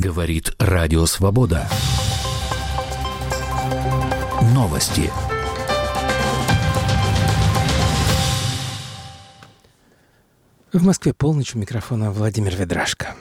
Говорит Радио Свобода. Новости. В Москве полночь, у микрофона Владимир Ведрашко.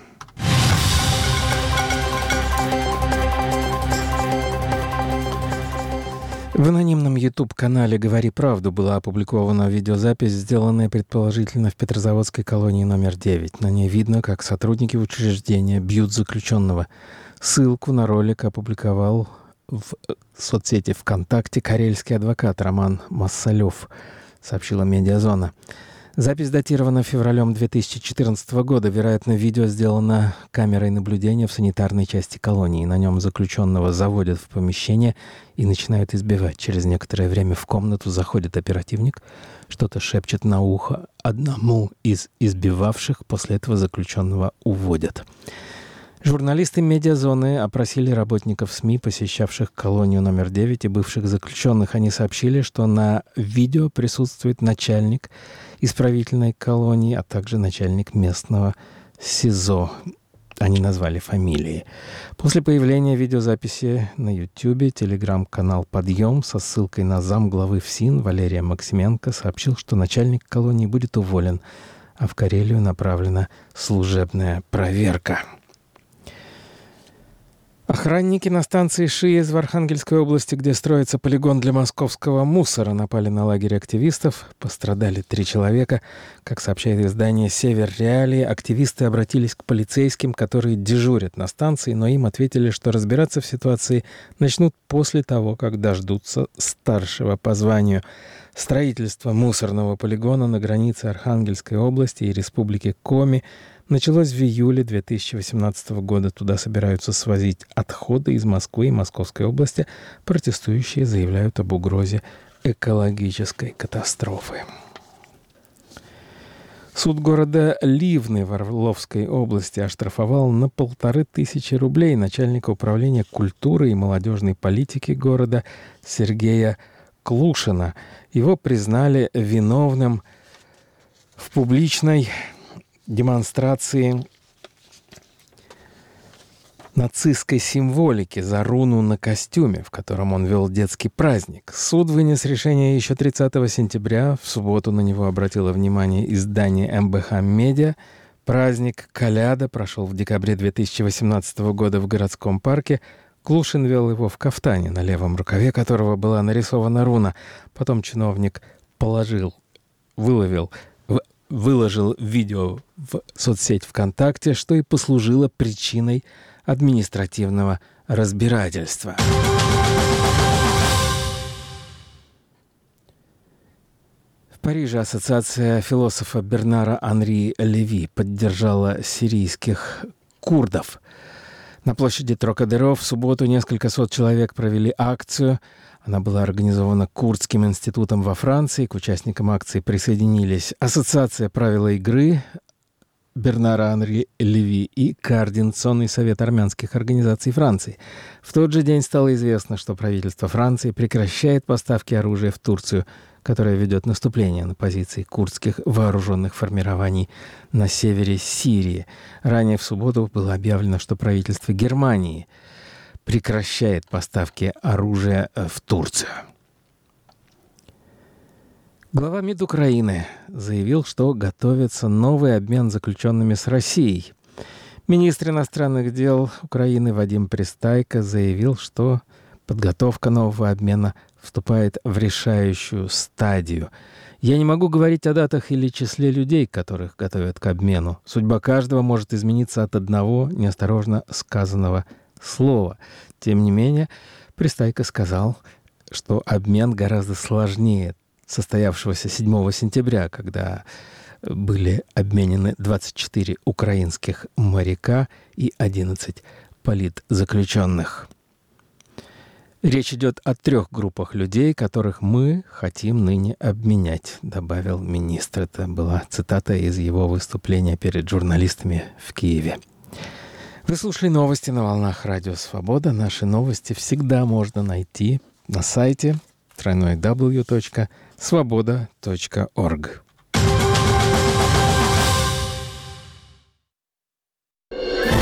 В анонимном YouTube-канале «Говори правду» была опубликована видеозапись, сделанная предположительно в Петрозаводской колонии номер 9. На ней видно, как сотрудники учреждения бьют заключенного. Ссылку на ролик опубликовал в соцсети ВКонтакте карельский адвокат Роман Массалев, сообщила «Медиазона». Запись датирована февралем 2014 года. Вероятно, видео сделано камерой наблюдения в санитарной части колонии. На нем заключенного заводят в помещение и начинают избивать. Через некоторое время в комнату заходит оперативник, что-то шепчет на ухо одному из избивавших. После этого заключенного уводят. Журналисты «Медиазоны» опросили работников СМИ, посещавших колонию номер 9 и бывших заключенных. Они сообщили, что на видео присутствует начальник исправительной колонии, а также начальник местного СИЗО. Они назвали фамилии. После появления видеозаписи на YouTube телеграм-канал «Подъем» со ссылкой на замглавы ФСИН Валерия Максименко сообщил, что начальник колонии будет уволен, а в Карелию направлена служебная проверка. Охранники на станции ШИЭС в Архангельской области, где строится полигон для московского мусора, напали на лагерь активистов. Пострадали 3 человека. Как сообщает издание «Север Реалии», активисты обратились к полицейским, которые дежурят на станции, но им ответили, что разбираться в ситуации начнут после того, как дождутся старшего по званию. Строительство мусорного полигона на границе Архангельской области и Республики Коми началось в июле 2018 года. Туда собираются свозить отходы из Москвы и Московской области. Протестующие заявляют об угрозе экологической катастрофы. Суд города Ливны в Орловской области оштрафовал на 1500 рублей начальника управления культуры и молодежной политики города Сергея Клушина. Его признали виновным в публичной демонстрации нацистской символики за руну на костюме, в котором он вел детский праздник. Суд вынес решение еще 30 сентября. В субботу на него обратило внимание издание МБХ «Медиа». Праздник «Коляда» прошел в декабре 2018 года в городском парке. Клушин вел его в кафтане, на левом рукаве которого была нарисована руна. Потом чиновник выложил видео в соцсеть ВКонтакте, что и послужило причиной административного разбирательства. В Париже ассоциация философа Бернара Анри Леви поддержала сирийских курдов. На площади Трокадеро в субботу несколько сот человек провели акцию. Она была организована Курдским институтом во Франции. К участникам акции присоединились Ассоциация правил игры Бернара Анри Леви и Координационный совет армянских организаций Франции. В тот же день стало известно, что правительство Франции прекращает поставки оружия в Турцию, которая ведет наступление на позиции курдских вооруженных формирований на севере Сирии. Ранее в субботу было объявлено, что правительство Германии прекращает поставки оружия в Турцию. Глава МИД Украины заявил, что готовится новый обмен заключенными с Россией. Министр иностранных дел Украины Вадим Пристайко заявил, что подготовка нового обмена вступает в решающую стадию. «Я не могу говорить о датах или числе людей, которых готовят к обмену. Судьба каждого может измениться от одного неосторожно сказанного слова». Тем не менее, Пристайко сказал, что обмен гораздо сложнее состоявшегося 7 сентября, когда были обменены 24 украинских моряка и 11 политзаключенных. «Речь идет о 3 группах людей, которых мы хотим ныне обменять», добавил министр. Это была цитата из его выступления перед журналистами в Киеве. Вы слушали новости на волнах Радио Свобода. Наши новости всегда можно найти на сайте www.svoboda.org.